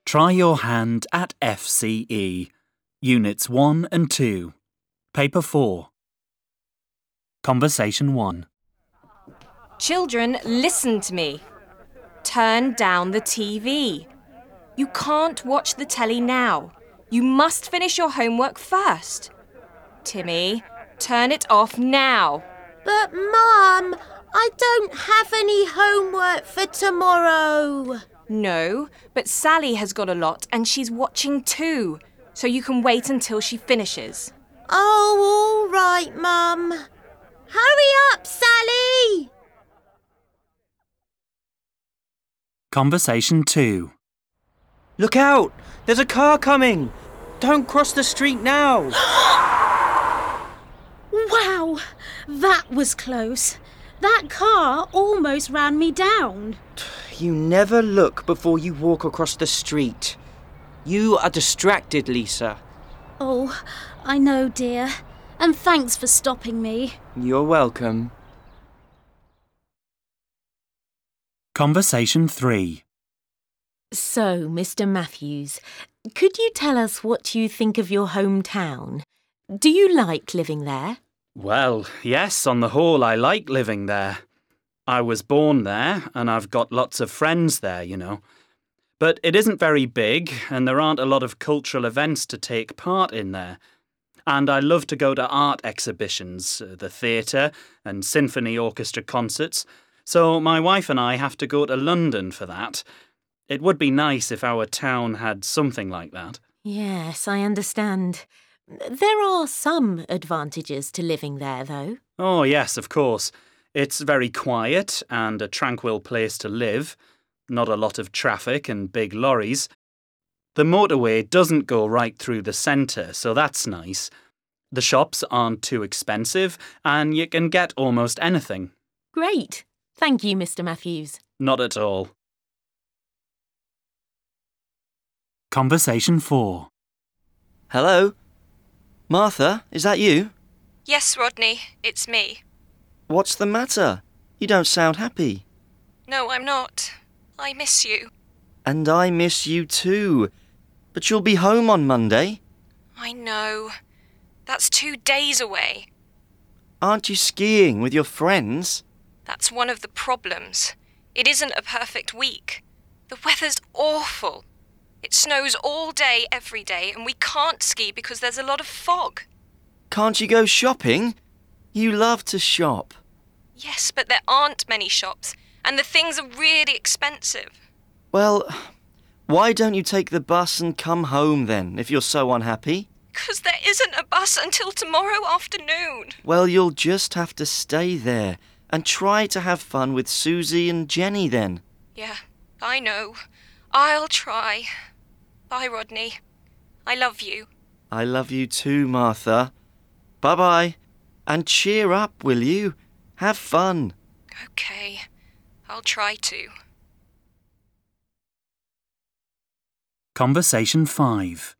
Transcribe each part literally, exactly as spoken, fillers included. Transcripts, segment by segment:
Try your hand at F C E, Units one and two, Paper four. Conversation one. Children, listen to me. Turn down the T V. You can't watch the telly now. You must finish your homework first. Timmy, turn it off now. But, Mum, I don't have any homework for tomorrow. No, but Sally has got a lot and she's watching too, so you can wait until she finishes. Oh, all right, Mum. Hurry up, Sally! Conversation two. Look out! There's a car coming! Don't cross the street now! Wow, that was close. That car almost ran me down. You never look before you walk across the street. You are distracted, Lisa. Oh, I know, dear. And thanks for stopping me. You're welcome. Conversation three. So, Mister Matthews, could you tell us what you think of your hometown? Do you like living there? Well, yes, on the whole, I like living there. I was born there, and I've got lots of friends there, you know. But it isn't very big, and there aren't a lot of cultural events to take part in there. And I love to go to art exhibitions, the theatre, and symphony orchestra concerts. So my wife and I have to go to London for that. It would be nice if our town had something like that. Yes, I understand. There are some advantages to living there, though. Oh, yes, of course. It's very quiet and a tranquil place to live. Not a lot of traffic and big lorries. The motorway doesn't go right through the centre, so that's nice. The shops aren't too expensive and you can get almost anything. Great. Thank you, Mister Matthews. Not at all. Conversation four. Hello? Martha, is that you? Yes, Rodney, it's me. What's the matter? You don't sound happy. No, I'm not. I miss you. And I miss you too. But you'll be home on Monday. I know. That's two days away. Aren't you skiing with your friends? That's one of the problems. It isn't a perfect week. The weather's awful. It snows all day, every day, and we can't ski because there's a lot of fog. Can't you go shopping? You love to shop. Yes, but there aren't many shops, and the things are really expensive. Well, why don't you take the bus and come home then, if you're so unhappy? Because there isn't a bus until tomorrow afternoon. Well, you'll just have to stay there and try to have fun with Susie and Jenny then. Yeah, I know. I'll try. Bye, Rodney. I love you. I love you too, Martha. Bye-bye. And cheer up, will you? Have fun. Okay, I'll try to. Conversation five.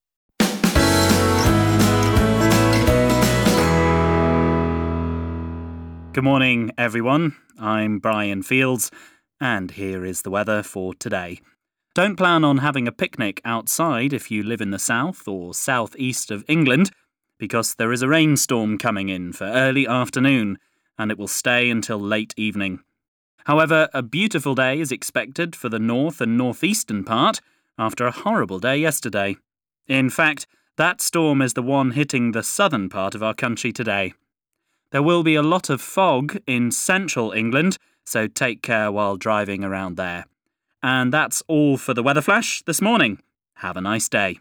Good morning, everyone. I'm Brian Fields, and here is the weather for today. Don't plan on having a picnic outside if you live in the south or southeast of England, because there is a rainstorm coming in for early afternoon, and it will stay until late evening. However, a beautiful day is expected for the north and northeastern part after a horrible day yesterday. In fact, that storm is the one hitting the southern part of our country today. There will be a lot of fog in central England, so take care while driving around there. And that's all for the Weather Flash this morning. Have a nice day.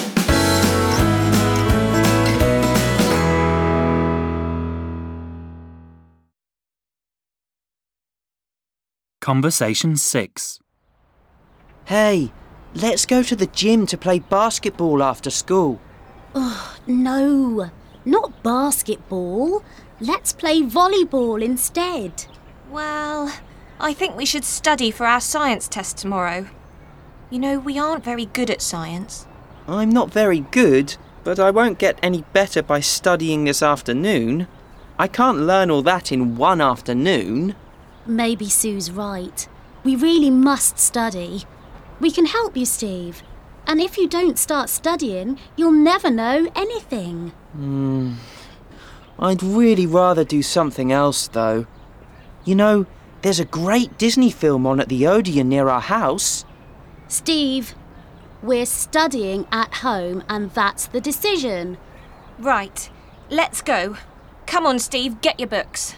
Conversation six. Hey, let's go to the gym to play basketball after school. Oh, no, not basketball. Let's play volleyball instead. Well, I think we should study for our science test tomorrow. You know, we aren't very good at science. I'm not very good, but I won't get any better by studying this afternoon. I can't learn all that in one afternoon. Maybe Sue's right. We really must study. We can help you, Steve. And if you don't start studying, you'll never know anything. Hmm. I'd really rather do something else, though. You know, there's a great Disney film on at the Odeon near our house. Steve, we're studying at home and that's the decision. Right, let's go. Come on, Steve, get your books.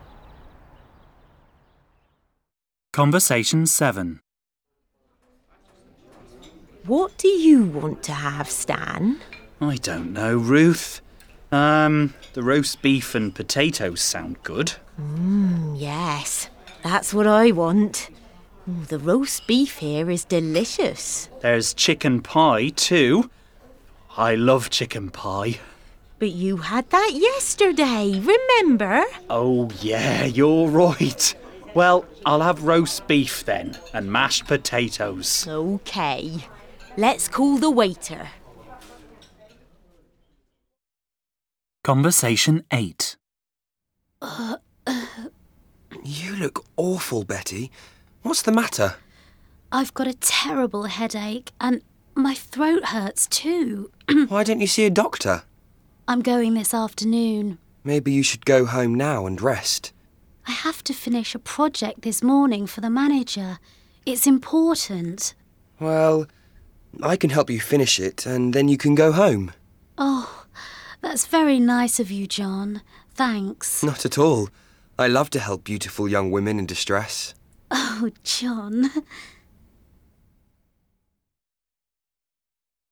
Conversation seven. What do you want to have, Stan? I don't know, Ruth. Um, the roast beef and potatoes sound good. Mmm, yes. That's what I want. Ooh, the roast beef here is delicious. There's chicken pie too. I love chicken pie. But you had that yesterday, remember? Oh yeah, you're right. Well, I'll have roast beef then, and mashed potatoes. OK. Let's call the waiter. Conversation eight. Uh, uh, You look awful, Betty. What's the matter? I've got a terrible headache and my throat hurts too. Why don't you see a doctor? I'm going this afternoon. Maybe you should go home now and rest. I have to finish a project this morning for the manager. It's important. Well, I can help you finish it and then you can go home. Oh, that's very nice of you, John. Thanks. Not at all. I love to help beautiful young women in distress. Oh, John.